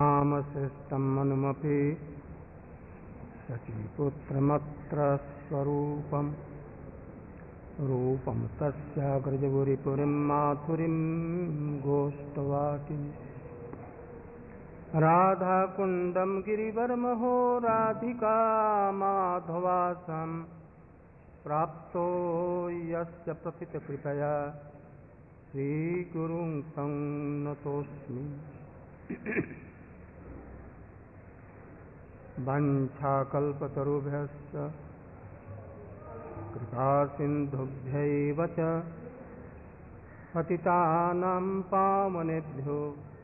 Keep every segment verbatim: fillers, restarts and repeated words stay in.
रामशिष्टं मनुमपि सखीपुत्रमत्र स्वरूपं रूपं तस्याग्रजगुरिपुरीं माथुरीं गोष्ठवाटिं राधाकुण्डं गिरिवरमहो राधिका माधवासं प्राप्तो यस्य प्रथितकृपया श्रीगुरुं तं नतोऽस्मि। वंशाकल्पतरुभ्यश्च कृपासिन्धुभ्यैव च पतितानां पावनेभ्यो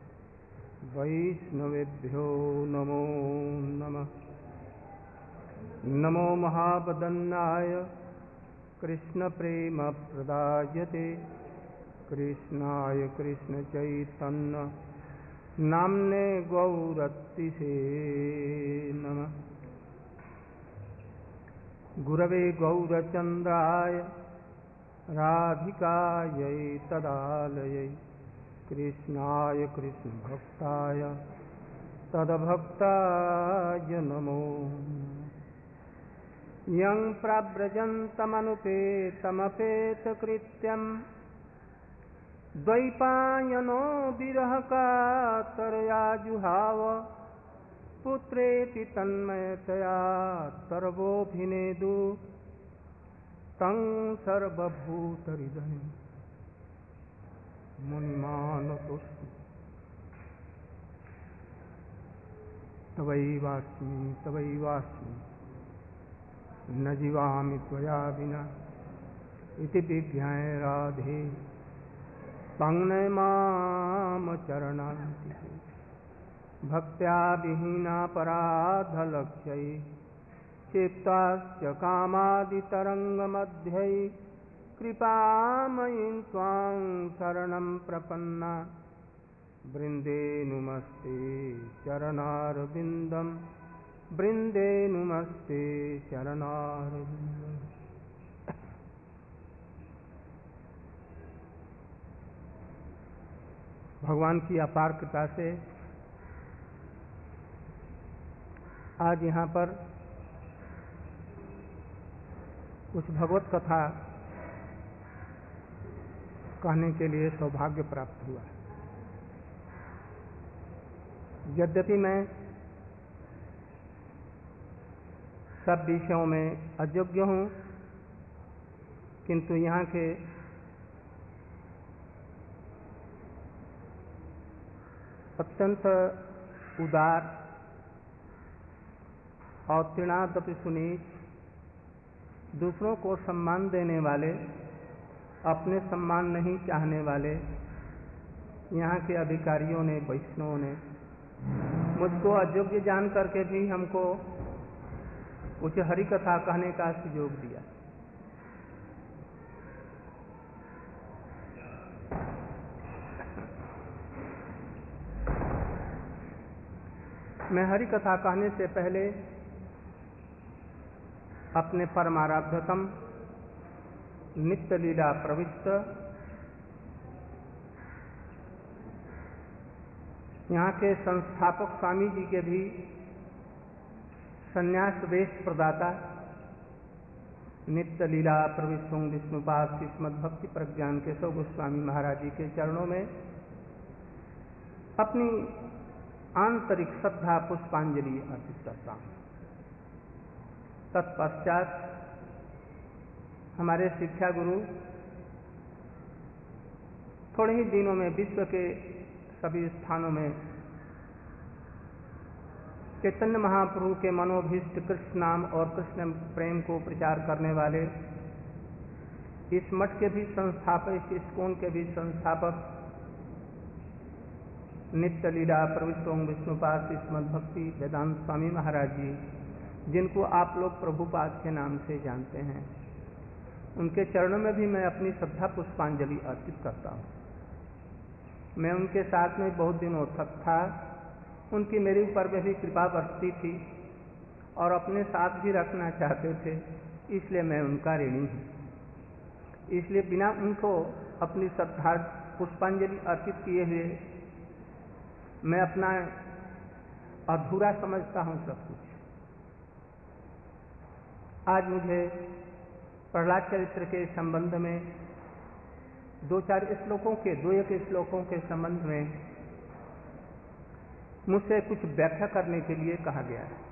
वैष्णवेभ्यो नमो नमः। नमो महावदन्नाय कृष्णप्रेमप्रदायते कृष्णाय कृष्णचैतन्य नाम्ने गौरतिसे नमः। गुरवे गौरचन्द्राय राधिकायै तदालयै कृष्णाय कृष्णभक्ताय तद्भक्ताय नमो। यं प्रव्रजन्तमनुपेतमपेतकृत्यं द्वैपायनो विरहकातरया जुहाव पुत्रेति तन्मयतया सर्वोऽभिनेदु तं सर्वभूतहृदयं मुनिमानतोऽस्मि। तवैवास्मि तवैवास्मि न जीवामि त्वया विना इति विज्ञाय राधे पंगनय माम चरणान्ति। भक्त्या विहीना पराधलक्ष्यै चित्तास्य कामादितरङ्गमध्यै कृपामयीं त्वां शरणं प्रपन्ना वृन्दे नुमस्ते चरणारविन्दं वृन्दे नुमस्ते चरणारविन्दम्। भगवान की अपार कृपा से आज यहाँ पर कुछ भगवत कथा कहने के लिए सौभाग्य प्राप्त हुआ। यद्यपि मैं सब विषयों में अयोग्य हूँ, किंतु यहाँ के अत्यंत उदार और तृणादपि सुनीच, दूसरों को सम्मान देने वाले, अपने सम्मान नहीं चाहने वाले यहाँ के अधिकारियों ने, वैष्णवों ने मुझको अयोग्य जान करके भी हमको कुछ हरि कथा कहने का सुयोग दिया। मैं हरि कथा कहने से पहले अपने परमाराध्यतम नित्य लीला प्रविष्ट यहाँ के संस्थापक स्वामी जी के भी संन्यास वेश प्रदाता नित्य लीला प्रविष्ट विष्णुपाद श्रीमद्भक्ति प्रज्ञान केशव गोस्वामी महाराज जी के चरणों में अपनी आंतरिक श्रद्धा पुष्पांजलि अर्पित करता हूँ। तत्पश्चात हमारे शिक्षा गुरु थोड़े ही दिनों में विश्व के सभी स्थानों में चैतन्य महाप्रभु के मनोभीष्ट कृष्ण नाम और कृष्ण प्रेम को प्रचार करने वाले इस मठ के भी संस्थापक, इस इस्कॉन के भी संस्थापक नित्य लीला प्रविष्ट विष्णुपाद श्रीमद्भक्ति वेदांत स्वामी महाराज जी, जिनको आप लोग प्रभुपाद के नाम से जानते हैं, उनके चरणों में भी मैं अपनी श्रद्धा पुष्पांजलि अर्पित करता हूँ। मैं उनके साथ में बहुत दिनों तक था, उनकी मेरे ऊपर में भी कृपा बरसती थी और अपने साथ भी रखना चाहते थे, इसलिए मैं उनका ऋणी हूँ। इसलिए बिना उनको अपनी श्रद्धा पुष्पांजलि अर्पित किए हुए मैं अपना अधूरा समझता हूं सब कुछ। आज मुझे प्रहलाद चरित्र के संबंध में दो चार श्लोकों के दो एक श्लोकों के संबंध में मुझसे कुछ व्याख्या करने के लिए कहा गया है।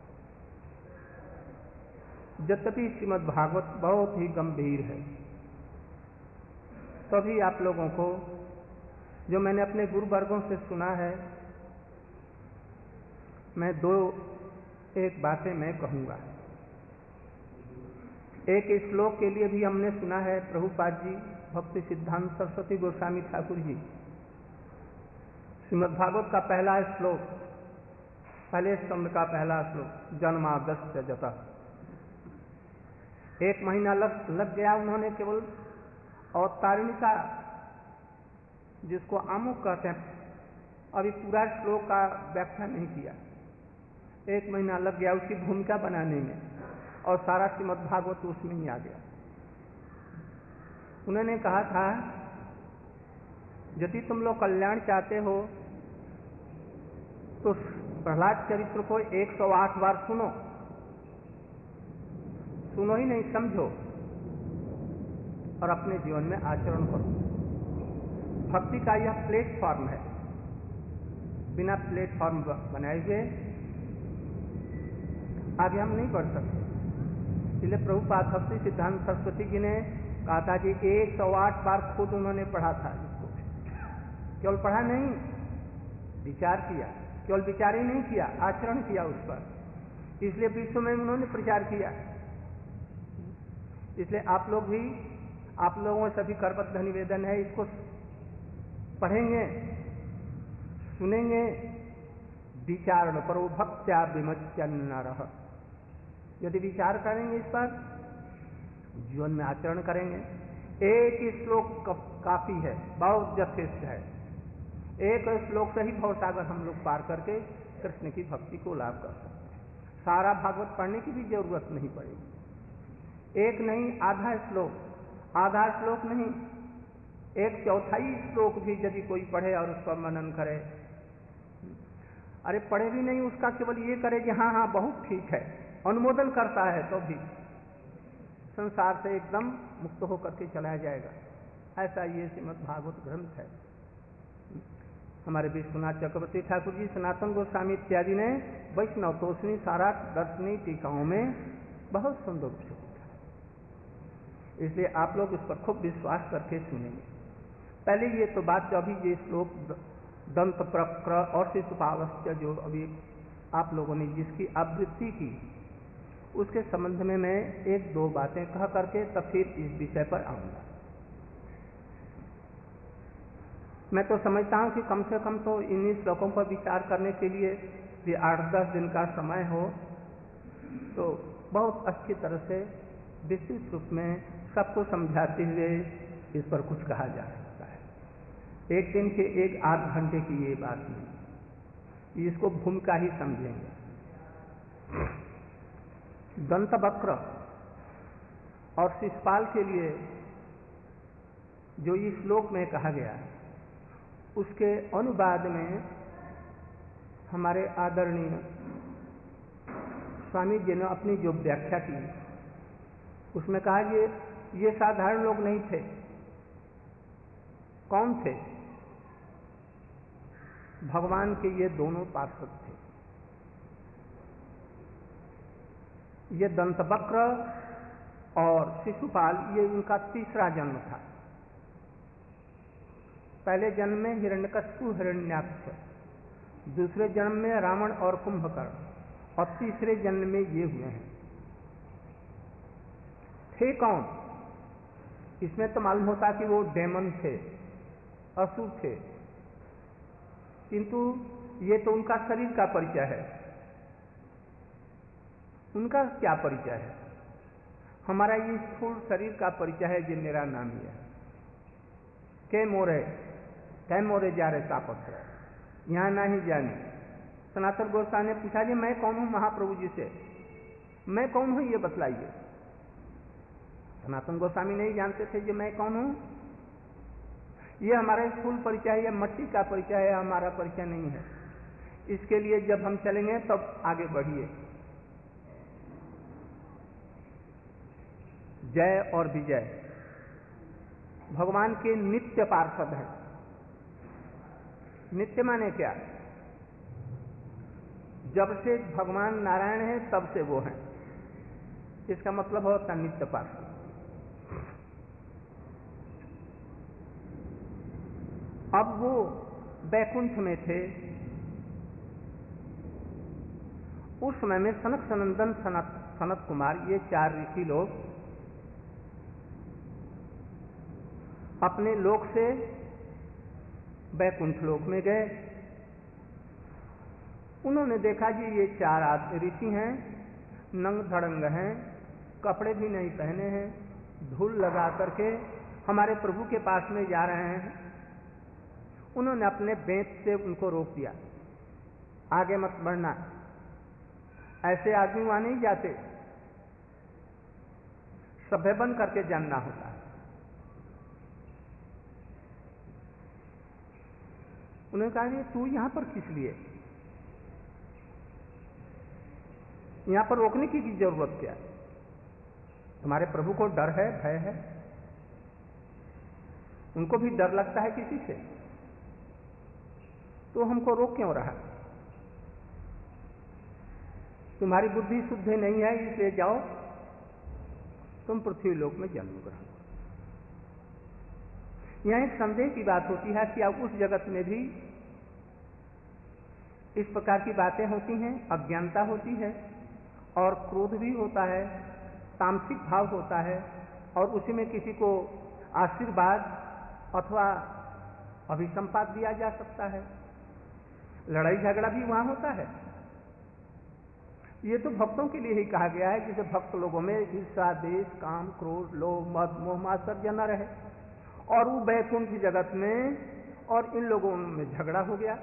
यद्यपि श्रीमद् भागवत बहुत ही गंभीर है, तभी आप लोगों को जो मैंने अपने गुरु वर्गों से सुना है, मैं दो एक बातें मैं कहूंगा। एक श्लोक के लिए भी हमने सुना है प्रभुपाद जी, भक्ति सिद्धांत सरस्वती गोस्वामी ठाकुर जी, श्रीमद् भागवत का पहला श्लोक, पहले स्तंभ का पहला श्लोक, जन्मादस्य जता। एक महीना लग लग गया उन्होंने केवल अवतारिणी का, जिसको आमुख कहते हैं, अभी पूरा श्लोक का व्याख्या नहीं किया। एक महीना लग गया उसकी भूमिका बनाने में, और सारा श्रीमद् भागवत उसमें ही आ गया। उन्होंने कहा था, यदि तुम लोग कल्याण चाहते हो तो प्रहलाद चरित्र को एक सौ आठ बार सुनो, सुनो ही नहीं, समझो और अपने जीवन में आचरण करो। भक्ति का यह प्लेटफॉर्म है, बिना प्लेटफॉर्म बनाए हुए आगे हम नहीं बढ़ सकते। इसलिए प्रभुपाद भक्ति सिद्धांत सरस्वती जी ने कहा था कि एक सौ आठ बार खुद उन्होंने पढ़ा था इसको। केवल पढ़ा नहीं, विचार किया, केवल विचार ही नहीं किया, आचरण किया उस पर। इसलिए विश्व में उन्होंने प्रचार किया। इसलिए आप लोग भी, आप लोगों से सभी करबद्ध निवेदन है, इसको पढ़ेंगे, सुनेंगे, विचारण करो, भक्त्या विमच्यन्न रह। यदि विचार करेंगे इस पर, जीवन में आचरण करेंगे। एक ही श्लोक काफी है, बहुत यथेष्ट है। एक श्लोक से ही भवसागर हम लोग पार करके कृष्ण की भक्ति को लाभ कर सकते हैं। सारा भागवत पढ़ने की भी जरूरत नहीं पड़ेगी। एक नहीं, आधा श्लोक, आधा श्लोक नहीं, एक चौथाई श्लोक भी यदि कोई पढ़े और उस पर मनन करे, अरे पढ़े भी नहीं, उसका केवल ये करे कि हाँ हाँ बहुत ठीक है, अनुमोदन करता है, तो भी संसार से एकदम मुक्त होकर के चलाया जाएगा। ऐसा ये श्रीमद् भागवत ग्रंथ है। हमारे विश्वनाथ चक्रवर्ती ठाकुर जी, सनातन गोस्वामी इत्यादि ने वैष्णव तोषणी सारा दर्शनी टीकाओं में बहुत सुंदर रूप से लिखा। इसलिए आप लोग इस पर खूब विश्वास करके सुनेंगे। पहले ये तो बात, जो अभी ये श्लोक दंत प्रक्र और शिशुपालस्य जो अभी आप लोगों ने जिसकी आवृत्ति की, उसके संबंध में मैं एक दो बातें कह करके तब फिर इस विषय पर आऊंगा। मैं तो समझता हूं कि कम से कम तो इन्हीं श्लोकों पर विचार करने के लिए भी आठ दस दिन का समय हो तो बहुत अच्छी तरह से विस्तृत रूप में सबको समझाते हुए इस पर कुछ कहा जा सकता है। एक दिन के एक आध घंटे की ये बात नहीं, इसको भूमिका ही समझेंगे। दंतवक्र और शिशुपाल के लिए जो इस श्लोक में कहा गया है, उसके अनुवाद में हमारे आदरणीय स्वामी जी ने अपनी जो व्याख्या की, उसमें कहा ये ये साधारण लोग नहीं थे। कौन थे? भगवान के ये दोनों पार्षद थे। ये दंतवक्र और शिशुपाल, ये उनका तीसरा जन्म था। पहले जन्म में हिरण्यकशिपु हिरण्याक्ष, दूसरे जन्म में रावण और कुंभकर्ण, और तीसरे जन्म में ये हुए हैं। थे कौन? इसमें तो मालूम होता कि वो डेमन थे, असुर थे, किंतु ये तो उनका शरीर का परिचय है। उनका क्या परिचय है? हमारा ये स्थूल शरीर का परिचय है, जो मेरा नाम ही है। के मोरे कै मोरे जा रहे तापस है, यहाँ ना ही जाने। सनातन गोस्वामी ने पूछा जी मैं कौन हूं महाप्रभु जी से, मैं कौन हूं ये बतलाइए। सनातन गोस्वामी नहीं जानते थे कि मैं कौन हूं। ये हमारा स्थूल परिचय है, मट्टी का परिचय है, हमारा परिचय नहीं है। इसके लिए जब हम चलेंगे तब आगे बढ़िए। जय और विजय भगवान के नित्य पार्षद हैं। नित्य माने क्या? जब से भगवान नारायण है तब से वो हैं, इसका मतलब होता है नित्य पार्षद। अब वो बैकुंठ में थे, उस समय में सनक सनंदन सनत सनत कुमार ये चार ऋषि लोग अपने लोक से बैकुंठ लोक में गए। उन्होंने देखा कि ये चार ऋषि हैं, नंग धड़ंग हैं, कपड़े भी नहीं पहने हैं, धूल लगा करके हमारे प्रभु के पास में जा रहे हैं। उन्होंने अपने बेंत से उनको रोक दिया, आगे मत बढ़ना, ऐसे आदमी वहां नहीं जाते, सभ्य बन करके जानना होता है। उन्होंने कहा तू यहां पर किस लिए, यहां पर रोकने की जरूरत क्या? तुम्हारे प्रभु को डर है, भय है, उनको भी डर लगता है किसी से, तो हमको रोक क्यों रहा? तुम्हारी बुद्धि शुद्ध नहीं है, इसलिए जाओ तुम पृथ्वी लोक में जन्म ग्रहण करो। यहां एक संदेह की बात होती है कि अब उस जगत में भी इस प्रकार की बातें होती हैं, अज्ञानता होती है और क्रोध भी होता है, तामसिक भाव होता है, और उसी में किसी को आशीर्वाद अथवा अभिसंपात दिया जा सकता है। लड़ाई झगड़ा भी वहां होता है। ये तो भक्तों के लिए ही कहा गया है, जिसे भक्त लोगों में ईर्ष्या, द्वेष, काम, क्रोध, लोभ, मद, मोह, मात्सर्य न रहे। और वो बैकुंठ जगत में और इन लोगों में झगड़ा हो गया,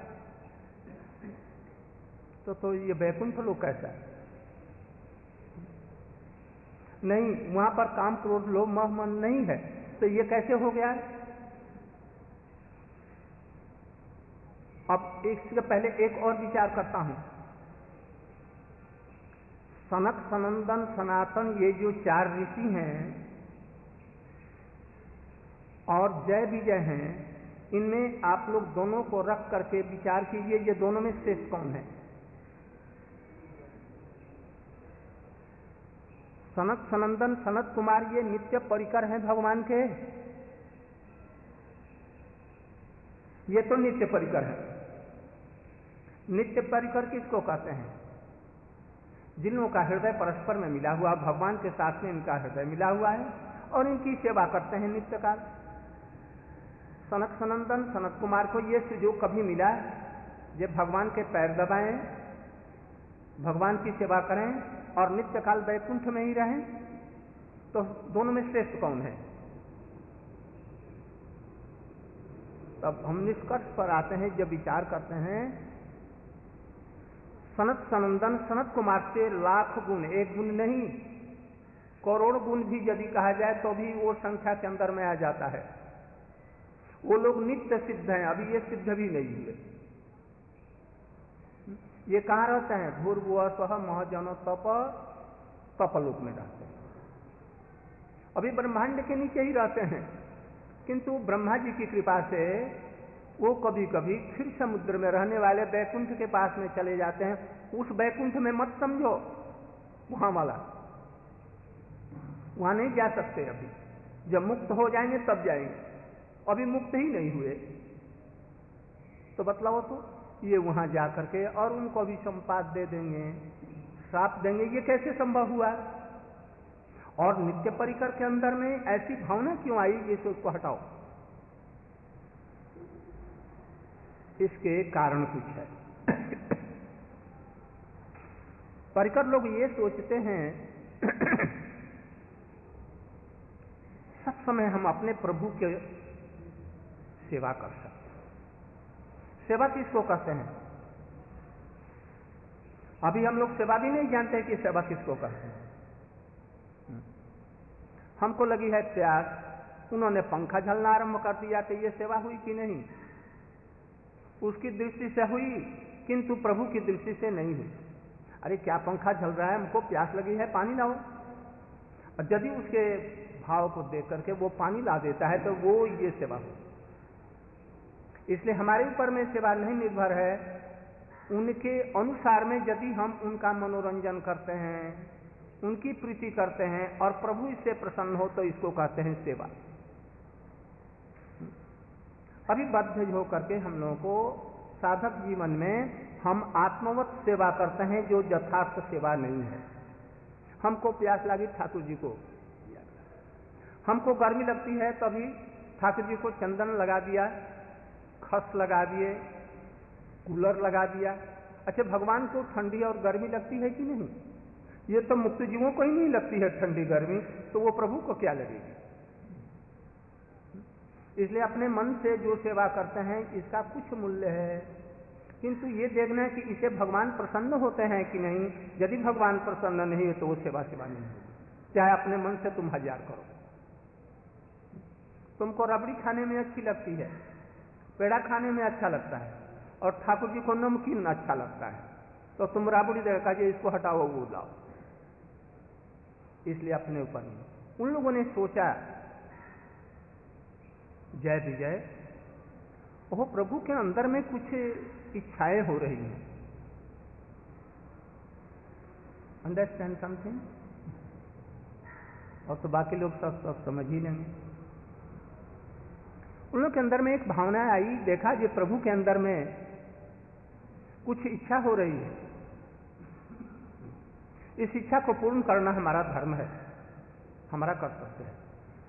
तो तो ये बैकुंठ लोग कैसा है? नहीं, वहां पर काम, क्रोध, लोभ, मोह, मन नहीं है, तो ये कैसे हो गया? अब इससे पहले एक और विचार करता हूं। सनक, सनंदन, सनातन ये जो चार ऋषि हैं और जय विजय हैं, इनमें आप लोग दोनों को रख करके विचार कीजिए, ये दोनों में श्रेष्ठ कौन है? सनक सनंदन सनत कुमार ये नित्य परिकर हैं भगवान के, ये तो नित्य परिकर है। नित्य परिकर किसको कहते हैं? जिन का हृदय परस्पर में मिला हुआ, भगवान के साथ में इनका हृदय मिला हुआ है और इनकी सेवा करते हैं नित्य काल। सनक सनंदन सनत कुमार को ये सुयोग कभी मिला जब भगवान के पैर दबाएं, भगवान की सेवा करें और नित्य काल वैकुंठ में ही रहें, तो दोनों में श्रेष्ठ कौन है? तब हम निष्कर्ष पर आते हैं, जब विचार करते हैं, सनत सनंदन सनत कुमार से लाख गुण, एक गुण नहीं करोड़ गुण भी यदि कहा जाए तो भी वो संख्या के अंदर में आ जाता है। वो लोग नित्य सिद्ध हैं, अभी ये सिद्ध भी नहीं हुए। ये कहां रहते हैं? भूर्भुवः स्वः महजनो तप, तपलोक में रहते हैं। अभी ब्रह्मांड के नीचे ही रहते हैं, किंतु ब्रह्मा जी की कृपा से वो कभी कभी क्षीर समुद्र में रहने वाले बैकुंठ के पास में चले जाते हैं। उस बैकुंठ में मत समझो वहां वाला, वहां नहीं जा सकते। अभी जब मुक्त हो जाएंगे तब जाएंगे, अभी मुक्त ही नहीं हुए। तो बतलाओ तो, ये वहां जा करके और उनको अभी संपात दे देंगे, श्राप देंगे, ये कैसे संभव हुआ? और नित्य परिकर के अंदर में ऐसी भावना क्यों आई? ये उसको हटाओ, इसके कारण कुछ है। परिकर लोग ये सोचते हैं सब समय हम अपने प्रभु के सेवा कर सकते हैं। सेवा किसको कहते हैं? अभी हम लोग सेवा भी नहीं जानते कि सेवा किसको कहते हैं। हमको लगी है प्यास, उन्होंने पंखा झलना आरंभ कर दिया, तो ये सेवा हुई कि नहीं? उसकी दृष्टि से हुई किंतु प्रभु की दृष्टि से नहीं हुई। अरे क्या पंखा चल रहा है, हमको प्यास लगी है, पानी लाओ। और यदि उसके भाव को देख करके वो पानी ला देता है तो वो ये सेवा हो। इसलिए हमारे ऊपर में सेवा नहीं निर्भर है, उनके अनुसार में यदि हम उनका मनोरंजन करते हैं, उनकी प्रीति करते हैं और प्रभु इससे प्रसन्न हो तो इसको कहते हैं सेवा। अभी बद्ध होकर के हम लोगों को साधक जीवन में हम आत्मवत सेवा करते हैं जो यथार्थ सेवा नहीं है। हमको प्यास लगी ठाकुर जी को, हमको गर्मी लगती है तभी ठाकुर जी को चंदन लगा दिया, खस लगा दिए, कूलर लगा दिया। अच्छा, भगवान को ठंडी और गर्मी लगती है कि नहीं? ये तो मुक्त जीवों को ही नहीं लगती है ठंडी गर्मी, तो वो प्रभु को क्या लगेगी? इसलिए अपने मन से जो सेवा करते हैं इसका कुछ मूल्य है, किंतु ये देखना है कि इसे भगवान प्रसन्न होते हैं कि नहीं। यदि भगवान प्रसन्न नहीं है तो वो सेवा सेवा नहीं होगी, चाहे अपने मन से तुम हजार करो। तुमको रबड़ी खाने में अच्छी लगती है, पेड़ा खाने में अच्छा लगता है और ठाकुर जी को नमकीन अच्छा लगता है, तो तुम राबड़ी देखा जी इसको हटाओ वो लाओ। इसलिए अपने ऊपर नहीं। उन लोगों ने सोचा जय विजय, ओह प्रभु के अंदर में कुछ इच्छाएं हो रही हैं। Understand something? और तो बाकी लोग सब सब समझ ही लेंगे। उन लोग के अंदर में एक भावना आई, देखा ये प्रभु के अंदर में कुछ इच्छा हो रही है, इस इच्छा को पूर्ण करना हमारा धर्म है, हमारा कर्तव्य है।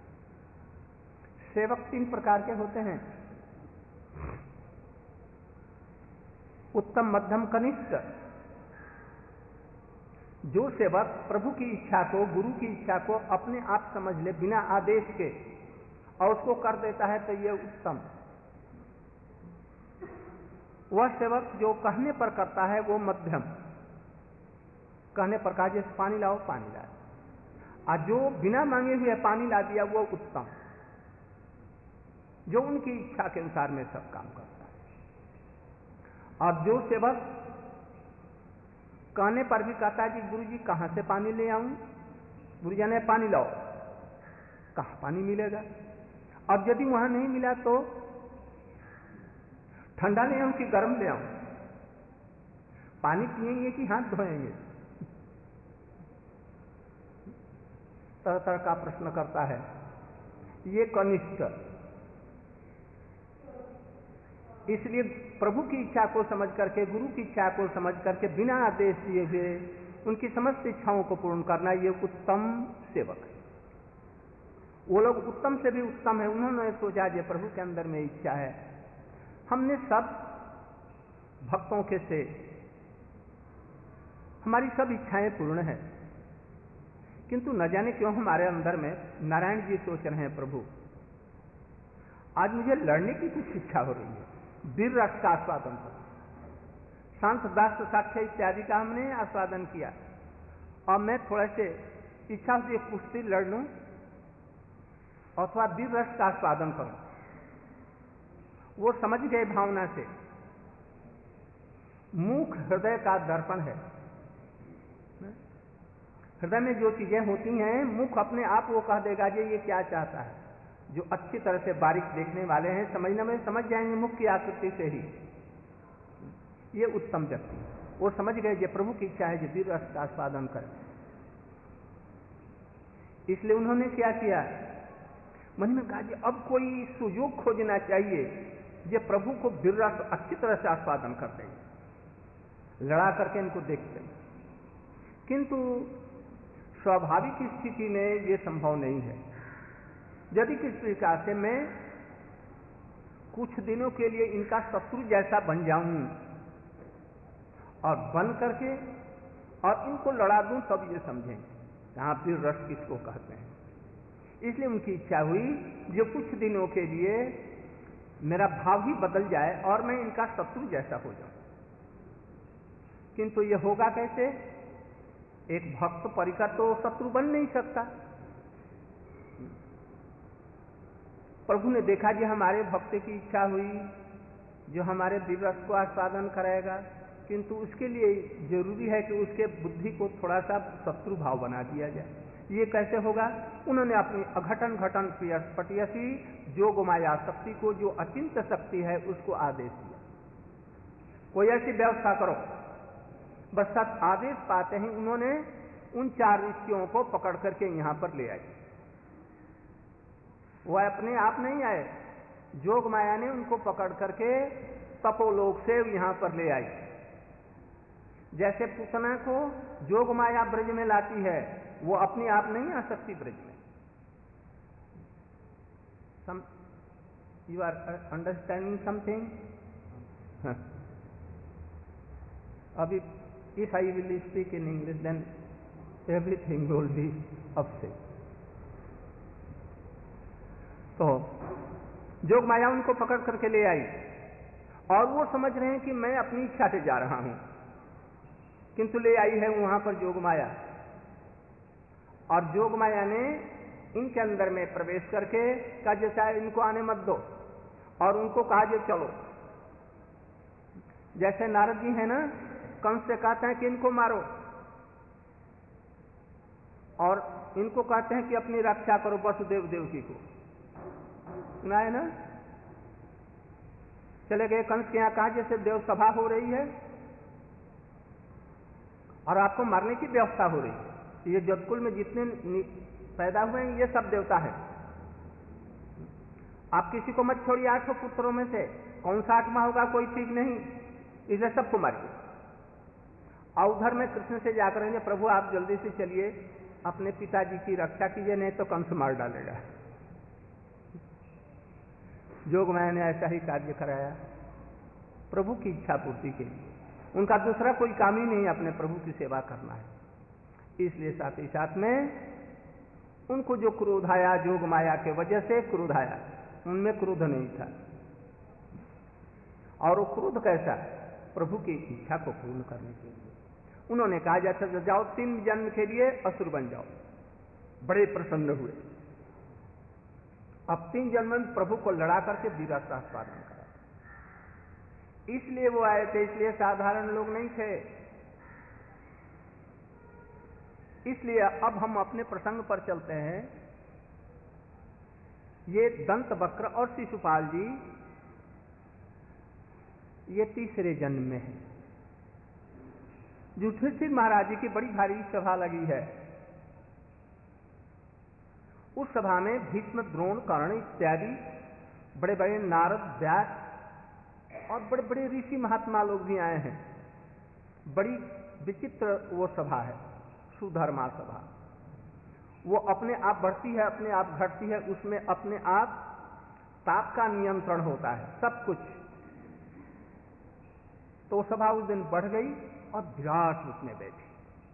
सेवक तीन प्रकार के होते हैं, उत्तम, मध्यम, कनिष्ठ। जो सेवक प्रभु की इच्छा को, गुरु की इच्छा को अपने आप समझ ले बिना आदेश के और उसको कर देता है तो ये उत्तम। वह सेवक जो कहने पर करता है वो मध्यम, कहने पर कहा जैसे पानी लाओ पानी लाओ, और जो बिना मांगे हुए पानी ला दिया वो उत्तम, जो उनकी इच्छा के अनुसार में सब काम करता है। और जो सेवक कहने पर भी कहता है कि गुरु जी कहां से पानी ले आऊं, गुरु जी ने पानी लाओ, कहां पानी मिलेगा? अब यदि वहां नहीं मिला तो ठंडा ले आऊं कि गर्म ले आऊं? पानी पिएंगे कि हाथ धोएंगे? तरह तरह का प्रश्न करता है। ये कनिष्ठ। इसलिए प्रभु की इच्छा को समझ करके, गुरु की इच्छा को समझ करके बिना आदेश दिए हुए उनकी समस्त इच्छाओं को पूर्ण करना, ये उत्तम सेवक है। वो लोग उत्तम से भी उत्तम है। उन्होंने सोचा ये प्रभु के अंदर में इच्छा है, हमने सब भक्तों के से हमारी सब इच्छाएं पूर्ण है, किंतु न जाने क्यों हमारे अंदर में नारायण जी सोच रहे हैं प्रभु आज मुझे लड़ने की कुछ इच्छा हो रही है, वीर रस का आस्वादन करो। शांत दास साक्ष्य इत्यादि का हमने आस्वादन किया और मैं थोड़ा से इच्छा से कुश्ती लड़ लूं अथवा वीर रस का आस्वादन करूं। वो समझ गए भावना से। मुख हृदय का दर्पण है। हृदय में जो चीजें होती हैं मुख अपने आप वो कह देगा जी ये क्या चाहता है। जो अच्छी तरह से बारीक देखने वाले हैं समझने में समझ जाएंगे मुख की आकृति से ही। ये उत्तम व्यक्ति, वो समझ गए ये प्रभु की इच्छा है जो वीर रस का आस्वादन करे। इसलिए उन्होंने क्या किया, मन में कहा जी अब कोई सुयोग खोजना चाहिए ये प्रभु को वीर रस अच्छी तरह से आस्वादन कर देंगे, लड़ा करके इनको देखते हैं। किंतु स्वाभाविक स्थिति में ये संभव नहीं है। यदि किस प्रकार से मैं कुछ दिनों के लिए इनका शत्रु जैसा बन जाऊं और बन करके और इनको लड़ा दूं तब ये समझें यहां फिर रस किसको कहते हैं। इसलिए उनकी इच्छा हुई जो कुछ दिनों के लिए मेरा भाव ही बदल जाए और मैं इनका शत्रु जैसा हो जाऊं। किंतु ये होगा कैसे? एक भक्त परिकर तो शत्रु बन नहीं सकता। प्रभु ने देखा जी हमारे भक्त की इच्छा हुई जो हमारे दिव्य रस को आस्वादन कराएगा, किंतु उसके लिए जरूरी है कि उसके बुद्धि को थोड़ा सा शत्रु भाव बना दिया जाए। ये कैसे होगा? उन्होंने अपनी अघटन घटन पटियसी जोग माया शक्ति को, जो अचिंत शक्ति है, उसको आदेश दिया, कोई ऐसी व्यवस्था करो। बस सब आदेश पाते ही उन्होंने उन चार ऋषियों को पकड़ करके यहां पर ले आए। वह अपने आप नहीं आए, जोग माया ने उनको पकड़ करके तपोलोक से यहां पर ले आई। जैसे पूतना को जोग माया ब्रज में लाती है, वो अपने आप नहीं आ सकती ब्रज में। Some you are understanding something? अभी if I will speak in English then everything will be upset. तो जोग माया उनको पकड़ करके ले आई और वो समझ रहे हैं कि मैं अपनी इच्छा से जा रहा हूं, किंतु ले आई है वहां पर जोग माया। और जोग माया ने इनके अंदर में प्रवेश करके कहा जैसा इनको आने मत दो, और उनको कहा जे चलो। जैसे नारद जी है ना, कंस से कहते हैं कि इनको मारो, और इनको कहते हैं कि अपनी रक्षा करो वसुदेव देवकी को। सुना है ना? चले गए कंस के यहां, कहा जैसे देव सभा हो रही है और आपको मारने की व्यवस्था हो रही है। ये जगकुल में जितने पैदा हुए हैं ये सब देवता है, आप किसी को मत छोड़िए आठों पुत्रों में से, कौन सा आठवां होगा कोई ठीक नहीं, इसे सबको मारिए। और उधर में कृष्ण से जाकर कहेंगे प्रभु आप जल्दी से चलिए, अपने पिताजी की रक्षा कीजिए, नहीं तो कंस मार डालेगा। जोग माया ने ऐसा ही कार्य कराया प्रभु की इच्छा पूर्ति के लिए। उनका दूसरा कोई काम ही नहीं, अपने प्रभु की सेवा करना है। इसलिए साथ ही साथ में उनको जो क्रोध आया, जोग माया के वजह से क्रोध आया, उनमें क्रोध नहीं था। और वो क्रोध कैसा? प्रभु की इच्छा को पूर्ण करने के लिए उन्होंने कहा जैसा जाओ तीन जन्म के लिए असुर बन जाओ। बड़े प्रसन्न हुए, अब तीन जन्म में प्रभु को लड़ा करके वीरता उत्पादन करा। इसलिए वो आए थे, इसलिए साधारण लोग नहीं थे। इसलिए अब हम अपने प्रसंग पर चलते हैं। ये दंत वक्र और शिशुपाल जी ये तीसरे जन्म में है। युधिष्ठिर महाराज जी की बड़ी भारी सभा लगी है। उस सभा में भीष्म, द्रोण, कर्ण इत्यादि बड़े बड़े नारद, व्यास और बड़े बड़े ऋषि महात्मा लोग भी आए हैं। बड़ी विचित्र वो सभा है, सुधर्मा सभा। वो अपने आप बढ़ती है, अपने आप घटती है, उसमें अपने आप ताप का नियंत्रण होता है, सब कुछ। तो सभा उस दिन बढ़ गई और विराट उसमें बैठी।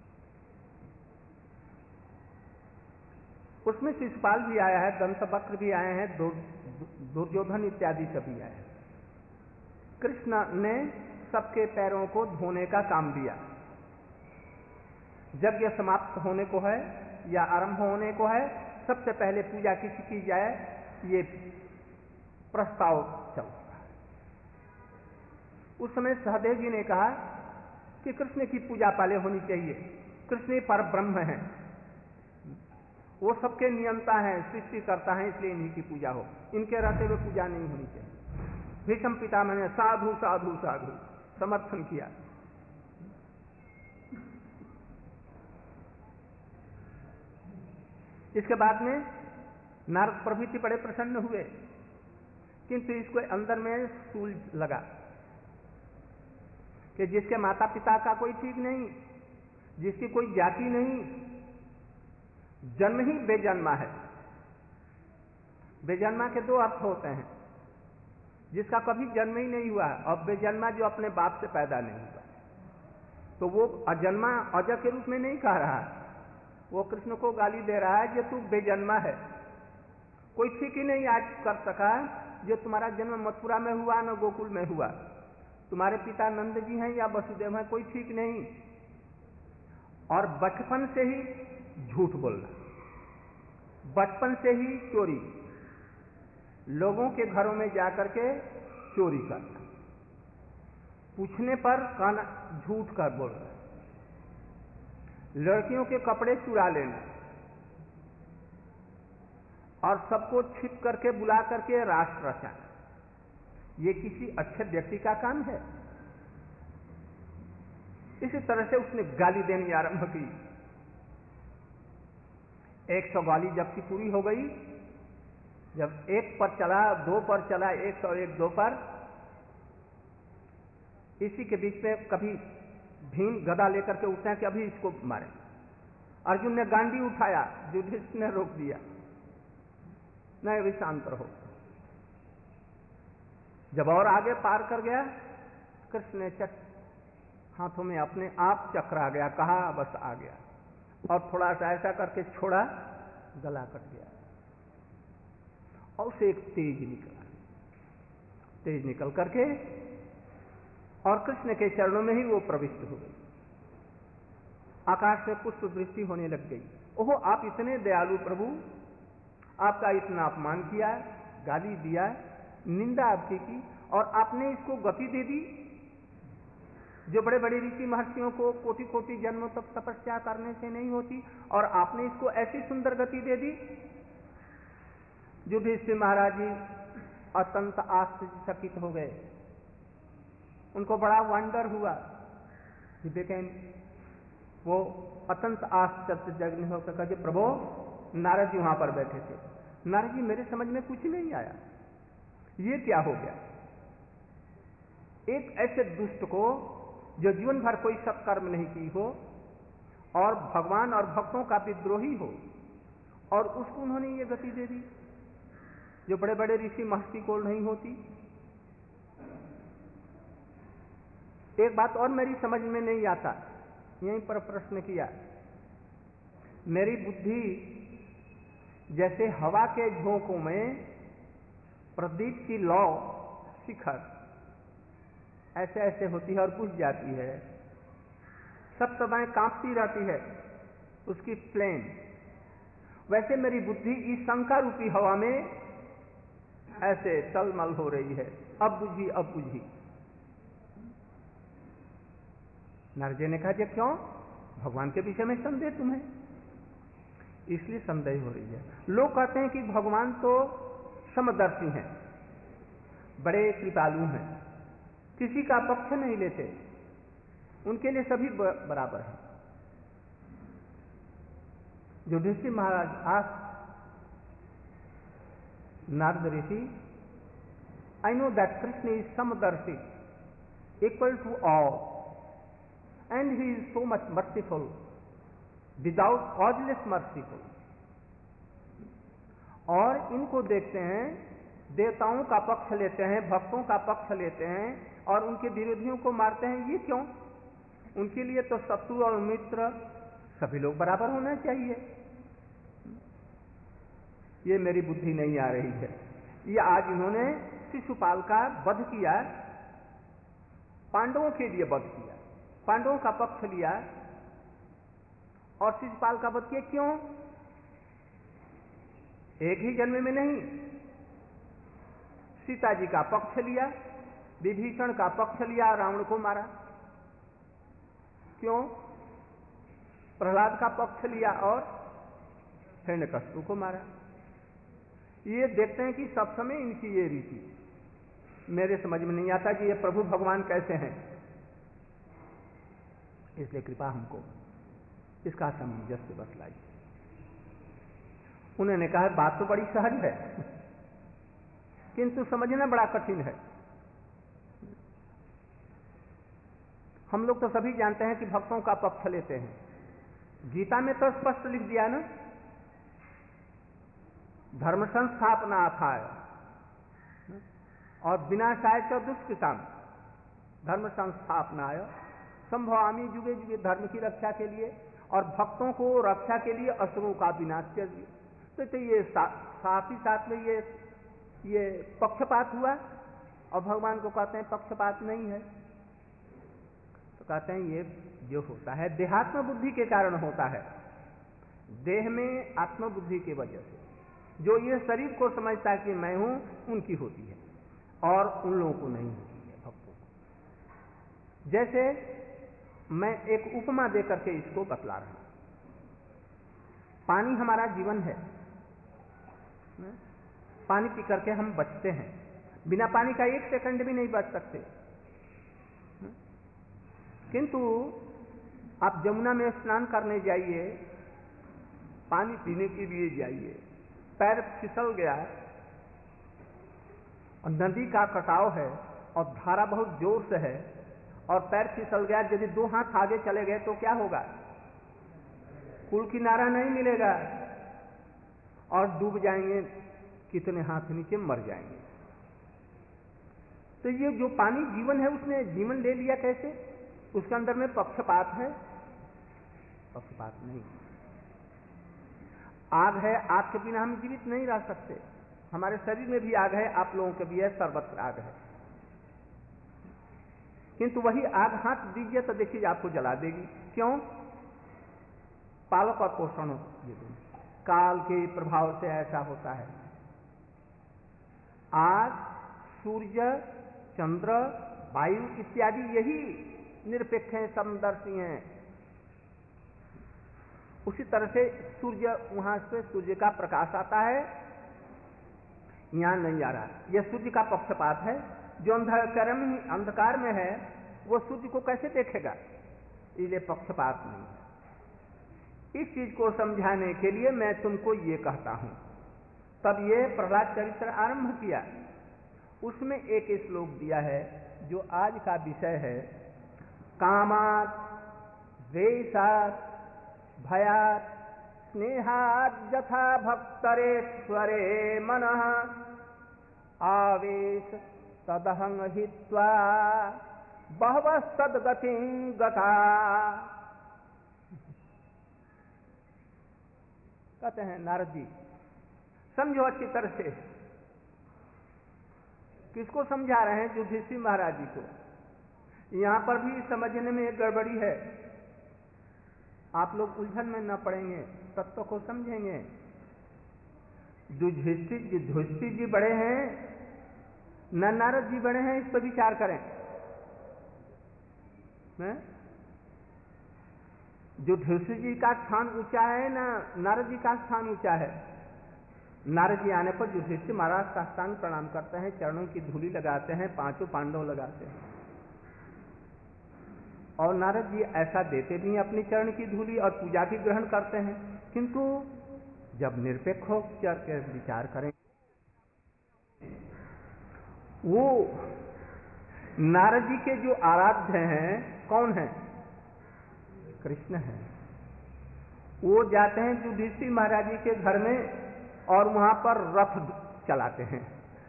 उसमें शिशुपाल भी आया है, दंतवक्र भी आए हैं, दुर्योधन इत्यादि सभी आए हैं। कृष्ण ने सबके पैरों को धोने का काम दिया। यज्ञ समाप्त होने को है या आरंभ होने को है, सबसे पहले पूजा किसी की जाए, ये प्रस्ताव चलता है। उस समय सहदेव जी ने कहा कि कृष्ण की पूजा पहले होनी चाहिए, कृष्ण पर ब्रह्म है, वो सबके नियंता है, सृष्टि करता है, इसलिए इन्हीं की पूजा हो, इनके रहते हुए पूजा नहीं होनी चाहिए। भीष्म पितामह ने साधु साधु साधु समर्थन किया। इसके बाद में नारद प्रभृति बड़े प्रसन्न हुए, किंतु इसको अंदर में सूल लगा कि जिसके माता पिता का कोई ठीक नहीं, जिसकी कोई जाति नहीं, जन्म ही बेजन्मा है। बेजन्मा के दो अर्थ होते हैं, जिसका कभी जन्म ही नहीं हुआ, और बेजन्मा जो अपने बाप से पैदा नहीं हुआ। तो वो अजन्मा अजय के रूप में नहीं कह रहा है, वो कृष्ण को गाली दे रहा है कि तू बेजन्मा है, कोई ठीक ही नहीं आज कर सका जो तुम्हारा जन्म मथुरा में हुआ न गोकुल में हुआ, तुम्हारे पिता नंद जी हैं या वसुदेव हैं, कोई ठीक नहीं। और बचपन से ही झूठ बोलना, बचपन से ही चोरी, लोगों के घरों में जाकर के चोरी करना, पूछने पर काना झूठ कर बोल रहे, लड़कियों के कपड़े चुरा लेना और सबको छिप करके बुला करके राष्ट्र रचाना, ये किसी अच्छे व्यक्ति का काम है? इसी तरह से उसने गाली देनी आरंभ की। एक सौ गाली जबकि पूरी हो गई, जब एक पर चला, दो पर चला, एक सौ एक दो पर, इसी के बीच में कभी भीम गदा लेकर के उठते हैं कि अभी इसको मारे। अर्जुन ने गांडी उठाया, युधिष्ठिर ने रोक दिया, नहीं अभी शांत रहो। जब और आगे पार कर गया, कृष्ण ने चक हाथों में अपने आप चक्र आ गया, कहा बस आ गया, और थोड़ा सा ऐसा करके छोड़ा, गला कट गया और उसे एक तेज निकला, तेज निकल करके और कृष्ण के चरणों में ही वो प्रविष्ट हो गई। आकाश में पुष्प वृष्टि होने लग गई। ओहो, आप इतने दयालु प्रभु, आपका इतना अपमान किया, गाली दिया, निंदा आपकी की, और आपने इसको गति दे दी जो बड़े बड़े ऋषि महर्षियों को कोटि कोटि जन्मों तक तपस्या करने से नहीं होती, और आपने इसको ऐसी सुंदर गति दे दी। युधिष्ठिर महाराज जी अत्यंत आश्चर्यचकित हो गए, उनको बड़ा वंडर हुआ। देखें, वो अत्यंत आश्चर्यजन्य होकर कहा, प्रभु, नारद जी वहां पर बैठे थे। नारद जी, मेरे समझ में कुछ नहीं आया, ये क्या हो गया? एक ऐसे दुष्ट को जो जीवन भर कोई सत्कर्म नहीं की हो और भगवान और भक्तों का विद्रोही हो, और उसको उन्होंने ये गति दे दी जो बड़े बड़े ऋषि महर्षि को नहीं होती। एक बात और मेरी समझ में नहीं आता, यहीं पर प्रश्न किया। मेरी बुद्धि जैसे हवा के झोंकों में प्रदीप की लौ शिखर ऐसे ऐसे होती है और बुझ जाती है, सब समय कांपती रहती है उसकी फ्लेम, वैसे मेरी बुद्धि इस शंका रूपी हवा में ऐसे टलमल हो रही है, अब बुझी अब बुझी। नारद जी ने कहा, जी क्यों? भगवान के विषय में संदेह तुम्हें? इसलिए संदेह हो रही है। लोग कहते हैं कि भगवान तो समदर्शी हैं, बड़े कृपालु हैं, किसी का पक्ष नहीं लेते, उनके लिए सभी बराबर हैं। युधिष्ठिर महाराज आज Narad Rishi, I know that Krishna is समदर्शी, equal to all, and he is so much merciful, without causeless merciful। और इनको देखते हैं, देवताओं का पक्ष लेते हैं, भक्तों का पक्ष लेते हैं और उनके विरोधियों को मारते हैं, ये क्यों? उनके लिए तो शत्रु और मित्र सभी लोग बराबर होना चाहिए। ये मेरी बुद्धि नहीं आ रही है। ये आज इन्होंने शिशुपाल का वध किया, पांडवों के लिए वध किया, पांडवों का पक्ष लिया और शिशुपाल का वध किया, क्यों? एक ही जन्म में नहीं, सीता जी का पक्ष लिया, विभीषण का पक्ष लिया, रावण को मारा, क्यों? प्रहलाद का पक्ष लिया और हिरण्यकश्यप को मारा। ये देखते हैं कि सब समय इनकी ये रीति, मेरे समझ में नहीं आता कि ये प्रभु भगवान कैसे हैं। इसलिए कृपा हमको इसका सामंजस्य बतलाई। उन्होंने कहा, बात तो बड़ी सहज है किंतु समझना बड़ा कठिन है। हम लोग तो सभी जानते हैं कि भक्तों का पक्ष लेते हैं। गीता में तो स्पष्ट लिख दिया ना, धर्म संस्थापना अथाय और विनाशाय च दुष्कृताम धर्म संस्थापनाय संभवामि युगे युगे, धर्म की रक्षा के लिए और भक्तों को रक्षा के लिए असुरों का विनाश कर दिया। तो ये सा, साथ ही साथ में ये ये पक्षपात हुआ, और भगवान को कहते हैं पक्षपात नहीं है। तो कहते हैं ये जो होता है देहात्म बुद्धि के कारण होता है, देह में आत्मबुद्धि की वजह से। जो ये शरीर को समझता है कि मैं हूं, उनकी होती है और उन लोगों को नहीं होती है, भक्तों को। जैसे मैं एक उपमा देकर के इसको बतला रहा हूं। पानी हमारा जीवन है, पानी पी करके हम बचते हैं, बिना पानी का एक सेकंड भी नहीं बच सकते। किंतु आप जमुना में स्नान करने जाइए, पानी पीने के लिए जाइए, पैर फिसल गया और नदी का कटाव है और धारा बहुत जोर से है और पैर फिसल गया, यदि दो हाथ आगे चले गए तो क्या होगा? कुल किनारा नहीं मिलेगा और डूब जाएंगे, कितने हाथ नीचे मर जाएंगे। तो ये जो पानी जीवन है, उसने जीवन ले लिया कैसे? उसके अंदर में पक्षपात है? पक्षपात नहीं। आग है, आग के बिना हम जीवित नहीं रह सकते। हमारे शरीर में भी आग है, आप लोगों के भी है, सर्वत्र आग है। किंतु वही आग हाथ दीजिए तो देखिए आपको जला देगी। क्यों? पालक और पोषण काल के प्रभाव से ऐसा होता है। आग, सूर्य, चंद्र, वायु इत्यादि यही निरपेक्ष हैं, समदर्शी हैं। उसी तरह से सूर्य, वहां से सूर्य का प्रकाश आता है, यहां नहीं आ रहा। यह सूर्य का पक्षपात है। जो अंधकार में अंधकार में है वो सूर्य को कैसे देखेगा? इसलिए पक्षपात नहीं है। इस चीज को समझाने के लिए मैं तुमको ये कहता हूं। तब ये प्रहलाद चरित्र आरंभ किया। उसमें एक श्लोक दिया है जो आज का विषय है, कामात्, द्वेषात्, भयात्, स्नेहात् यथा भक्तरेश्वरे मनः आवेश तदहं हित्वा बहवः सद्गतिं गता। कहते हैं नारद जी, समझो अच्छी तरह से। किसको समझा रहे हैं? युधिष्ठिर महाराज जी को। यहां पर भी समझने में एक गड़बड़ी है। आप लोग उलझन में न पड़ेंगे, तत्व को समझेंगे। युधिष्ठिर युधिष्ठिर जी बड़े हैं न नारद जी बड़े हैं, इस पर विचार करें। युधिष्ठिर जी का स्थान ऊंचा है ना नारद जी का स्थान ऊंचा है? नारद जी आने पर युधिष्ठिर महाराज साष्टांग प्रणाम करते हैं, चरणों की धूलि लगाते हैं, पांचों पांडव लगाते हैं। और नारद जी ऐसा देते भी हैं अपनी चरण की धूलि और पूजा भी ग्रहण करते हैं। किंतु जब निरपेक्ष होकर विचार करें, वो नारद जी के जो आराध्य हैं कौन है? कृष्ण है। वो जाते हैं युधिष्ठिर महाराज जी के घर में और वहां पर रथ चलाते हैं।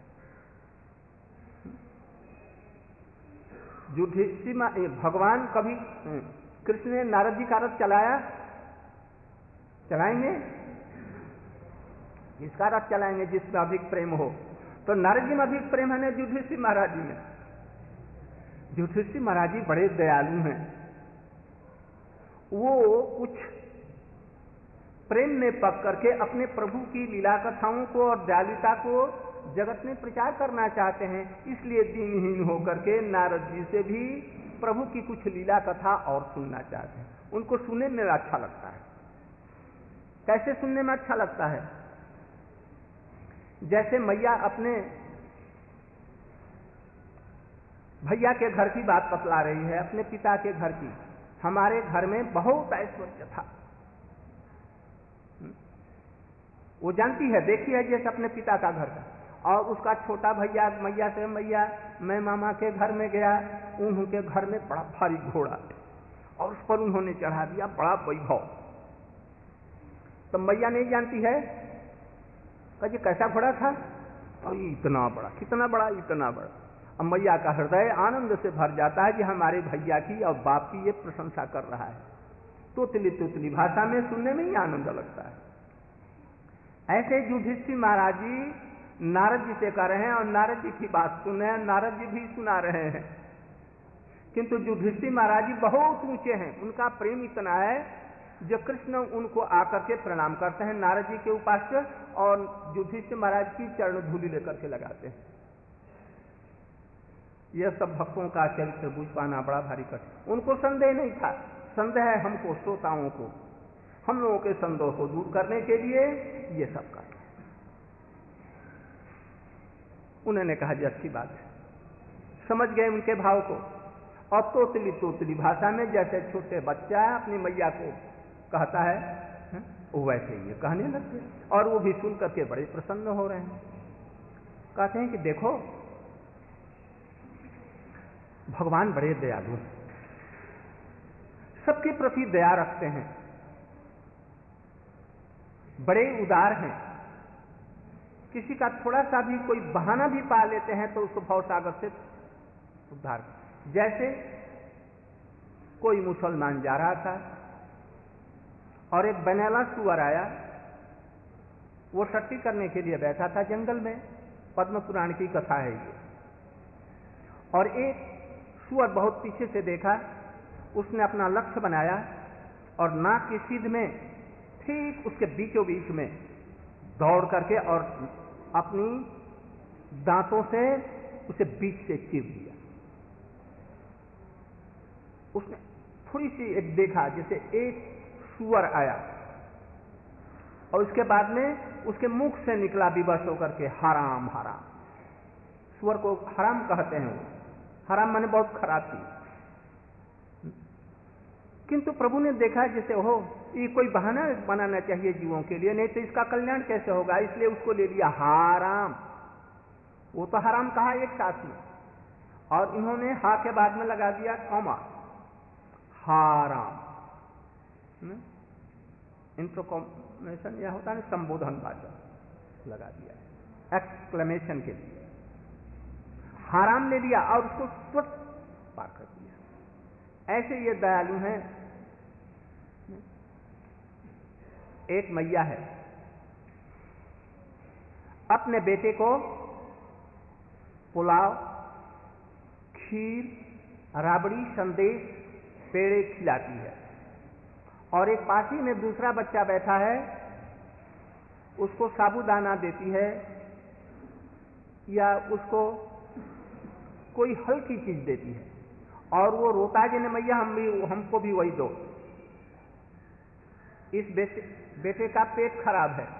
युधिष्ठिर भगवान कभी कृष्ण ने नारद जी का रथ चलाया? चलाएंगे? इसका रथ चलाएंगे जिसमें अधिक प्रेम हो। तो नारद जी में अधिक प्रेम है ना युधिष्ठिर महाराज जी में? युधिष्ठिर महाराज जी बड़े दयालु हैं। वो कुछ प्रेम में पक करके अपने प्रभु की लीला कथाओं को और दयालुता को जगत में प्रचार करना चाहते हैं। इसलिए दीनहीन होकर के नारद जी से भी प्रभु की कुछ लीला कथा और सुनना चाहते हैं। उनको सुनने में अच्छा लगता है। कैसे सुनने में अच्छा लगता है? जैसे मैया अपने भैया के घर की बात बतला रही है, अपने पिता के घर की। हमारे घर में बहुत ऐश्वर्य था। वो जानती है, देखी है जैसे अपने पिता का घर था। और उसका छोटा भैया मैया से, मैया मैं मामा के घर में गया, उनके घर में बड़ा भारी घोड़ा और उस पर उन्होंने चढ़ा दिया बड़ा वैभव। तो मैया नहीं जानती है कि कैसा घोड़ा था? और इतना बड़ा, कितना बड़ा, इतना बड़ा। अब मैया का हृदय आनंद से भर जाता है कि हमारे भैया की और बाप की ये प्रशंसा कर रहा है। तोतली तोतली भाषा में सुनने में ही आनंद लगता है। ऐसे युधिष्ठिर महाराज जी नारद जी से कह रहे हैं और नारद जी की बात सुन रहे हैं, नारद जी भी सुना रहे हैं। किंतु युधिष्ठिर महाराज जी बहुत ऊंचे हैं, उनका प्रेम इतना है जो कृष्ण उनको आकर के प्रणाम करते हैं नारद जी के उपास्य, और युधिष्ठिर महाराज की चरण धूलि लेकर के लगाते हैं। यह सब भक्तों का चरित्र बूझ पाना बड़ा भारी कठिन। उनको संदेह नहीं था, संदेह है हमको, श्रोताओं को, हम लोगों के संदेह को दूर करने के लिए ये सब कर। उन्होंने कहा जी अच्छी बात है, समझ गए उनके भाव को। और तोतली तोतली भाषा में जैसे छोटे बच्चा अपनी मैया को कहता है, है? वो वैसे ही कहने लगते, और वो भी सुन करके बड़े प्रसन्न हो रहे हैं। कहते हैं कि देखो भगवान बड़े दयालु हैं, सबके प्रति दया रखते हैं, बड़े उदार हैं। किसी का थोड़ा सा भी कोई बहाना भी पा लेते हैं तो उसको भवसागर से उद्धार। जैसे कोई मुसलमान जा रहा था और एक बनेला सुअर आया, वो टट्टी करने के लिए बैठा था जंगल में, पद्म पुराण की कथा है ये। और एक सुअर बहुत पीछे से देखा, उसने अपना लक्ष्य बनाया और नाक की सीध में ठीक उसके बीचों बीच में दौड़ करके और अपनी दांतों से उसे बीच से चीर दिया। उसने थोड़ी सी एक देखा जैसे एक सुअर आया और उसके बाद में उसके मुख से निकला विवश होकर के हराम हराम। सुअर को हराम कहते हैं, वो हराम माने बहुत खराब चीज। किंतु प्रभु ने देखा जैसे हो ये कोई बहाना बनाना चाहिए जीवों के लिए, नहीं तो इसका कल्याण कैसे होगा, इसलिए उसको ले लिया हराम। वो तो हराम कहा एक साथ में, और इन्होंने हा के बाद में लगा दिया कॉमा, हराम। इंट्रोकॉमेशन यह होता है संबोधन वाचक लगा दिया एक्सक्लेमेशन के लिए, हराम ले लिया और उसको तुरंत पार कर दिया। ऐसे ये दयालु हैं। एक मैया है, अपने बेटे को पुलाव, खीर, राबड़ी, संदेश, पेड़े खिलाती है, और एक पास ही में दूसरा बच्चा बैठा है, उसको साबूदाना देती है या उसको कोई हल्की चीज देती है, और वो रोता है, जिन्हें मैया हम भी हमको भी वही दो। इस बेटे, बेटे का पेट खराब है,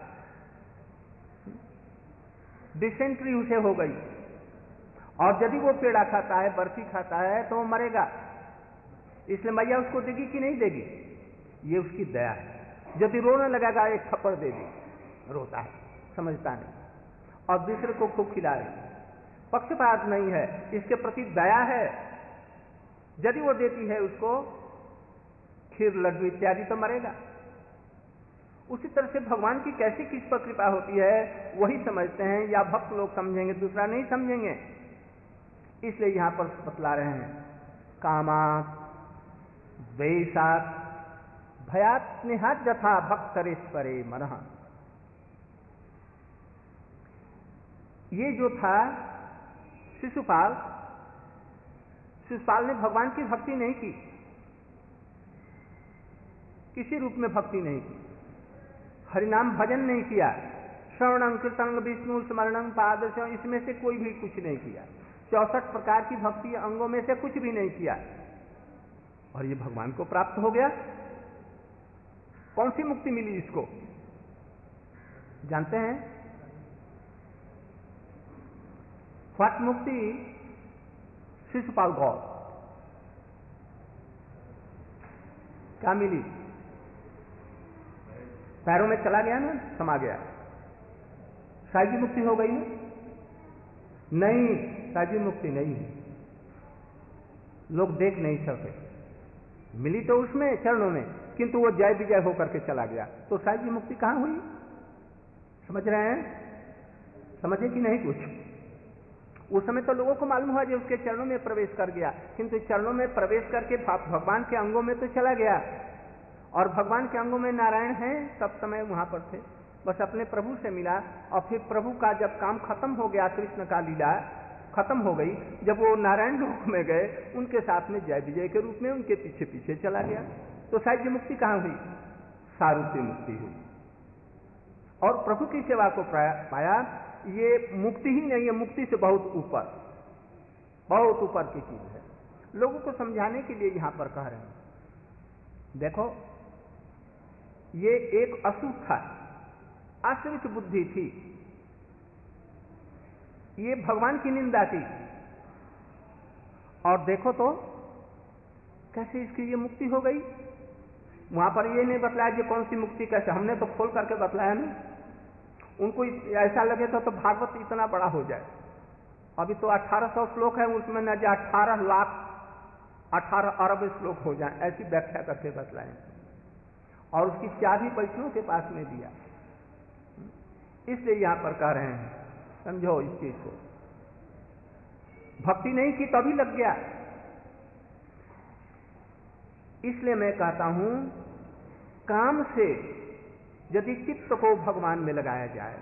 डिसेंट्री उसे हो गई, और यदि वो पेड़ा खाता है, बर्फी खाता है तो वो मरेगा, इसलिए मैया उसको देगी कि नहीं देगी, ये उसकी दया है। यदि रोने लगेगा एक थप्पड़ दे दी, रोता है, समझता नहीं, और दूसरे को खूब खिला रही, पक्षपात नहीं है, इसके प्रति दया है। यदि वो देती है उसको खीर, लड्डू इत्यादि तो मरेगा। उसी तरह से भगवान की कैसी किस पर कृपा होती है वही समझते हैं, या भक्त लोग समझेंगे, दूसरा नहीं समझेंगे। इसलिए यहां पर बतला रहे हैं, कामात द्वेषात भयात स्नेहात यथा भक्तरेश्वरे मनः। ये जो था शिशुपाल, शिशुपाल ने भगवान की भक्ति नहीं की, किसी रूप में भक्ति नहीं की, हरिनाम भजन नहीं किया, श्रवणं कीर्तनं विष्णु स्मरणं पादसेवनं, इसमें से कोई भी कुछ नहीं किया। चौसठ प्रकार की भक्ति अंगों में से कुछ भी नहीं किया, और ये भगवान को प्राप्त हो गया। कौन सी मुक्ति मिली इसको जानते हैं? व्हाट मुक्ति शिशुपाल गॉड क्या मिली? पैरों में चला गया ना, समा गया, साइजी मुक्ति हो गई ना? नहीं, साइजी मुक्ति नहीं, लोग देख नहीं सकते। मिली तो उसमें चरणों में, किंतु वो जय विजय होकर के चला गया, तो साइजी मुक्ति कहां हुई? समझ रहे हैं? समझे कि नहीं? कुछ उस समय तो लोगों को मालूम हुआ जो उसके चरणों में प्रवेश कर गया, किंतु चरणों में प्रवेश करके भगवान के अंगों में तो चला गया, और भगवान के अंगों में नारायण हैं, सब समय वहां पर थे, बस अपने प्रभु से मिला। और फिर प्रभु का जब काम खत्म हो गया, कृष्ण का लीला खत्म हो गई, जब वो नारायण लोक में गए, उनके साथ में जय विजय के रूप में उनके पीछे पीछे चला गया। तो साहित्य मुक्ति कहां हुई? सारूप्य मुक्ति हुई, और प्रभु की सेवा को पाया। ये मुक्ति ही नहीं है, मुक्ति से बहुत ऊपर, बहुत ऊपर की चीज है। लोगों को समझाने के लिए यहां पर कह रहे हैं। देखो, ये एक असुर था, आश्रित बुद्धि थी, ये भगवान की निंदा की, और देखो तो कैसे इसकी ये मुक्ति हो गई। वहां पर ये नहीं बतलाया कि कौन सी मुक्ति कैसे, हमने तो खोल करके बतलाया ना। उनको ऐसा लगे तो, तो भागवत इतना बड़ा हो जाए। अभी तो अठारह सौ श्लोक है, उसमें न जा अठारह लाख अठारह अरब श्लोक हो जाए, ऐसी व्याख्या करके बतलाएं। और उसकी चाबी वैष्णव के पास में दिया। इसलिए यहां पर कह रहे हैं, समझो इस चीज को। भक्ति नहीं की तभी लग गया। इसलिए मैं कहता हूं, काम से यदि चित्त को भगवान में लगाया जाए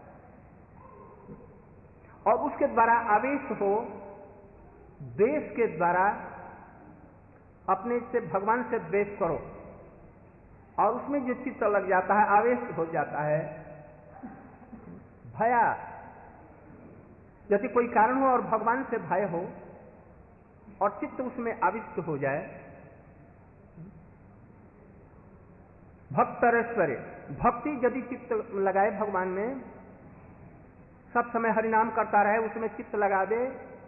और उसके द्वारा आवेश हो, द्वेष के द्वारा अपने से भगवान से द्वेष करो और उसमें जो चित्त लग जाता है, आवेश हो जाता है, भया, यदि कोई कारण हो और भगवान से भय हो और चित्त उसमें आविष्ट हो जाए, भक्तरेश्वरे, भक्ति यदि चित्त लगाए भगवान में, सब समय हरिनाम करता रहे, उसमें चित्त लगा दे,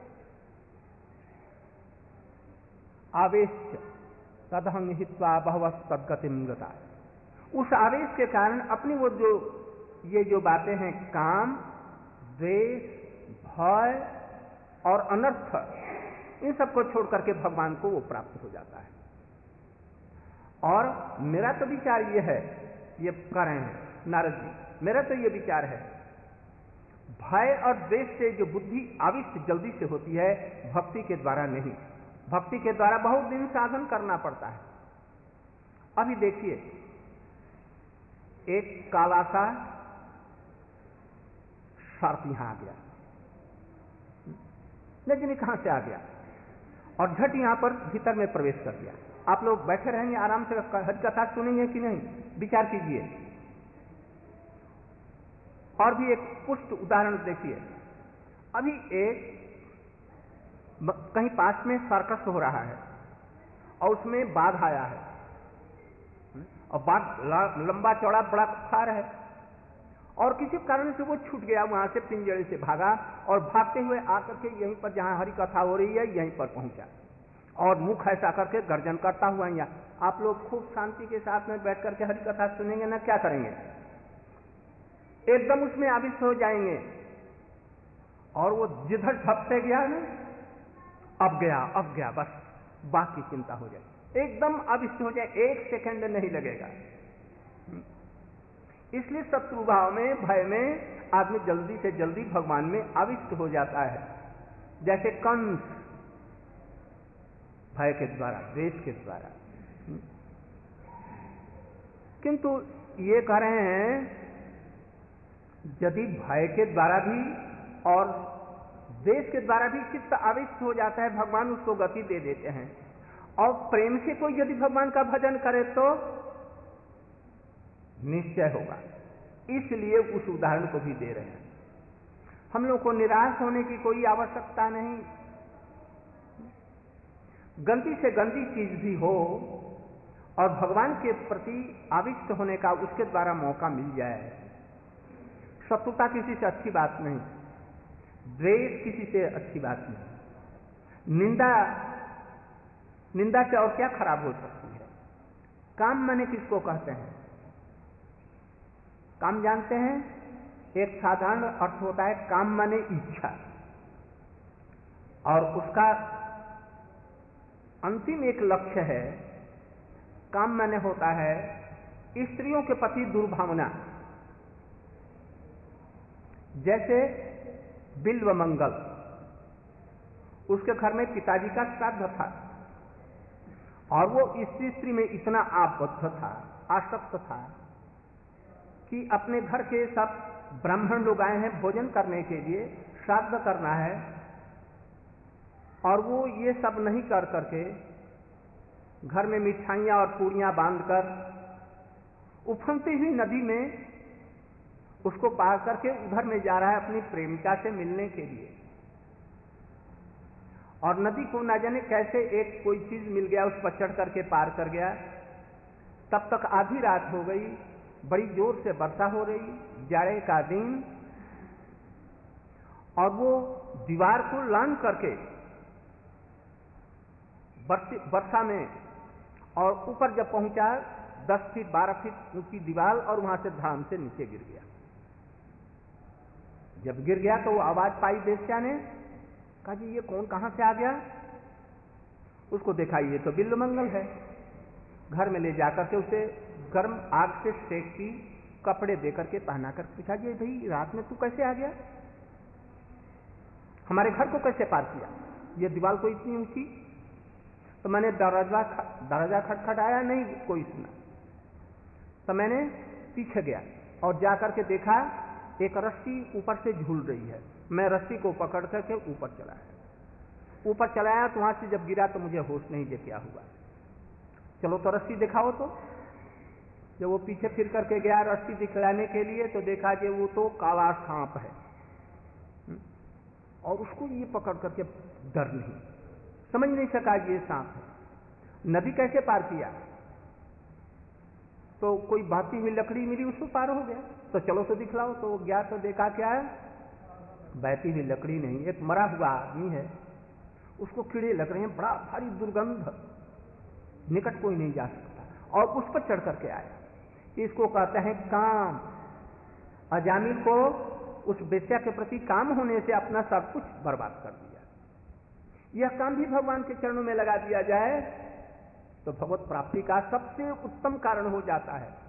आवेश तदहं हित्वा बहवः तद्गतिं गता, उस आवेश के कारण अपनी वो जो ये जो बातें हैं, काम, द्वेष, भय और अनर्थ, इन सबको छोड़ करके भगवान को वो प्राप्त हो जाता है। और मेरा तो विचार ये है, ये कह रहे हैं नारद जी, मेरा तो ये विचार है, भय और द्वेष से जो बुद्धि आविष्ट जल्दी से होती है, भक्ति के द्वारा नहीं। भक्ति के द्वारा बहुत दिन साधन करना पड़ता है। अभी देखिए, एक काला सा सर्प यहां आ गया, लेकिन कहां से आ गया और झट यहां पर भीतर में प्रवेश कर गया। आप लोग बैठे रहेंगे आराम से, हरि कथा सुनेंगे कि नहीं, विचार कीजिए। और भी एक पुष्ट उदाहरण देखिए। अभी एक कहीं पास में सर्कस हो रहा है और उसमें बाघ आया है, और बाघ लंबा चौड़ा बड़ा खार है, और किसी कारण से वो छूट गया, वहां से पिंजरे से भागा और भागते हुए आकर के यहीं पर जहां हरि कथा हो रही है, यहीं पर पहुंचा और मुख ऐसा करके गर्जन करता हुआ यहाँ। आप लोग खूब शांति के साथ में बैठ करके हरि कथा सुनेंगे ना, क्या करेंगे, एकदम उसमें आविष्ट हो जाएंगे। और वो जिधर झपटे गया ना, अब गया अब गया, बस बाकी चिंता हो जाए, एकदम आविष्ट हो जाए, एक सेकंड नहीं लगेगा। इसलिए शत्रु भाव में, भय में आदमी जल्दी से जल्दी भगवान में आविष्ट हो जाता है। जैसे कंस, भय के द्वारा, द्वेष के द्वारा। किंतु ये कह रहे हैं, यदि भय के द्वारा भी और द्वेष के द्वारा भी चित्त आविष्ट हो जाता है, भगवान उसको गति दे देते हैं। और प्रेम से कोई यदि भगवान का भजन करे तो निश्चय होगा। इसलिए उस उदाहरण को भी दे रहे हैं। हम लोग को निराश होने की कोई आवश्यकता नहीं। गंदी से गंदी चीज भी हो और भगवान के प्रति आविष्ट होने का उसके द्वारा मौका मिल जाए, शत्रुता किसी से अच्छी बात नहीं, द्वेष किसी से अच्छी बात नहीं, निंदा निंदा से और क्या खराब हो सकती है। काम माने किसको कहते हैं? काम जानते हैं? एक साधारण अर्थ होता है काम माने इच्छा, और उसका अंतिम एक लक्ष्य है, काम माने होता है स्त्रियों के प्रति दुर्भावना। जैसे बिल्व मंगल, उसके घर में पिताजी का श्राद्ध था और वो स्त्री स्त्री में इतना आबद्ध था, आसक्त था कि अपने घर के सब ब्राह्मण लोग आए हैं भोजन करने के लिए, श्राद्ध करना है, और वो ये सब नहीं कर करके घर में मिठाइयां और पूड़ियां बांधकर उफनती हुई नदी में उसको पार करके उधर में जा रहा है अपनी प्रेमिका से मिलने के लिए। और नदी को ना जाने कैसे एक कोई चीज मिल गया, उस पर चढ़ करके पार कर गया। तब तक आधी रात हो गई, बड़ी जोर से वर्षा हो रही, जाड़े का दिन, और वो दीवार को लांघ करके वर्षा में और ऊपर जब पहुंचा दस फीट बारह फीट ऊंची दीवार, और वहां से धाम से नीचे गिर गया। जब गिर गया तो वो आवाज पाई वेश्या ने, कहा जी ये कौन कहां से आ गया। उसको देखा ये तो बिल्वमंगल है। घर में ले जाकर के उसे गर्म आग से सेकती, कपड़े देकर के पहना कर पूछा, जी भाई रात में तू कैसे आ गया, हमारे घर को कैसे पार किया, ये दीवार को इतनी ऊंची। तो मैंने दरवाजा दरवाजा खटखटाया, नहीं कोई सुना। तो मैंने पीछे गया और जाकर के देखा एक रस्सी ऊपर से झूल रही है। मैं रस्सी को पकड़ करके ऊपर चलाया ऊपर चलाया तो वहां से जब गिरा तो मुझे होश नहीं, दे क्या हुआ। चलो तो रस्सी दिखाओ। तो जब वो पीछे फिर करके गया रस्सी दिखलाने के लिए, तो देखा कि वो तो काला सांप है, और उसको ये पकड़ करके डर नहीं, समझ नहीं सका ये सांप है। नदी कैसे पार किया, तो कोई बहती हुई लकड़ी मिली, उसको पार हो गया। तो चलो तो दिखलाओ। तो गया तो देखा क्या है, बहती हुई लकड़ी नहीं, एक मरा हुआ आदमी है, उसको कीड़े लग रहे हैं, बड़ा भारी दुर्गंध, निकट कोई नहीं जा सकता, और उस पर चढ़ करके आया। इसको कहते हैं काम। अजामिल को उस वेश्या के प्रति काम होने से अपना सब कुछ बर्बाद कर दिया। यह काम भी भगवान के चरणों में लगा दिया जाए तो भगवत प्राप्ति का सबसे उत्तम कारण हो जाता है।